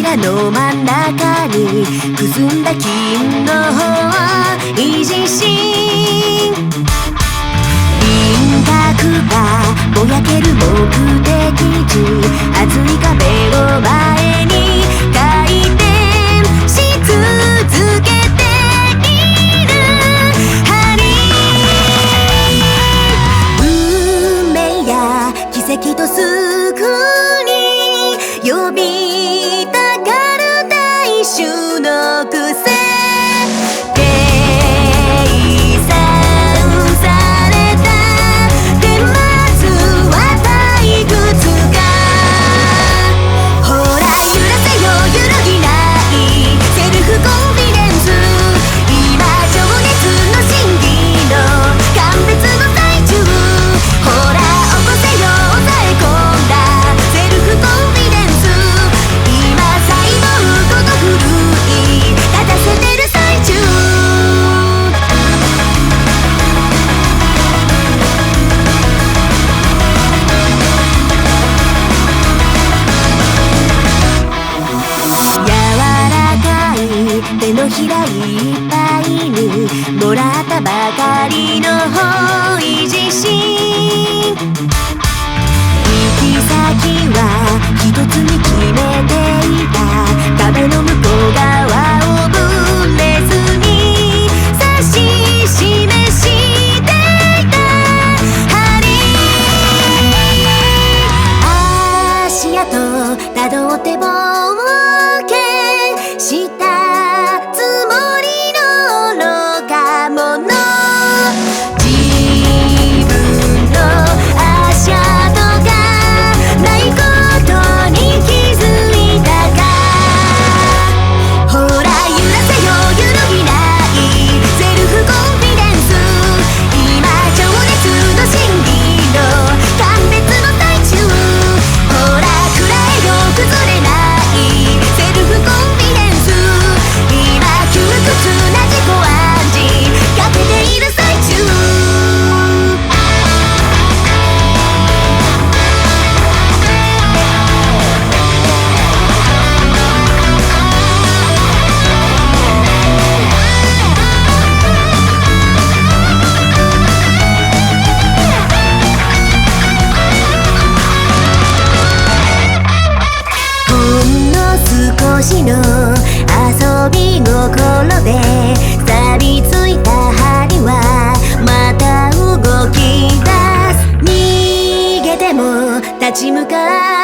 腹の真ん中にくすんだ金の維持心、輪郭がぼやける目的地、厚い壁を前に回転し続けている針、運命や奇跡と救い呼びたがる大衆の癖、手のひらいっぱいにもらったばかりの維持心、行き先は一つに決めていた、壁の向こう側をぶれずに指し示していた針、足跡たどって冒険した少しの遊び心で錆びついた針はまた動き出す、逃げても立ち向かう